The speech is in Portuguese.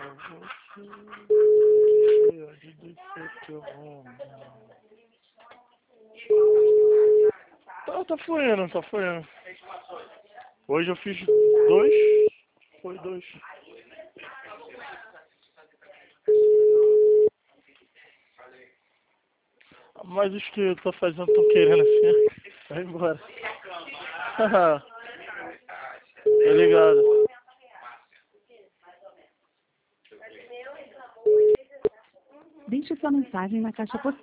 de descer que eu vou. Tá fluindo, tá fluindo. Hoje eu fiz 2. Foi 2. Mas os que eu tô fazendo estão querendo assim. Vai embora. Tá ligado. Deixe sua mensagem na caixa postal.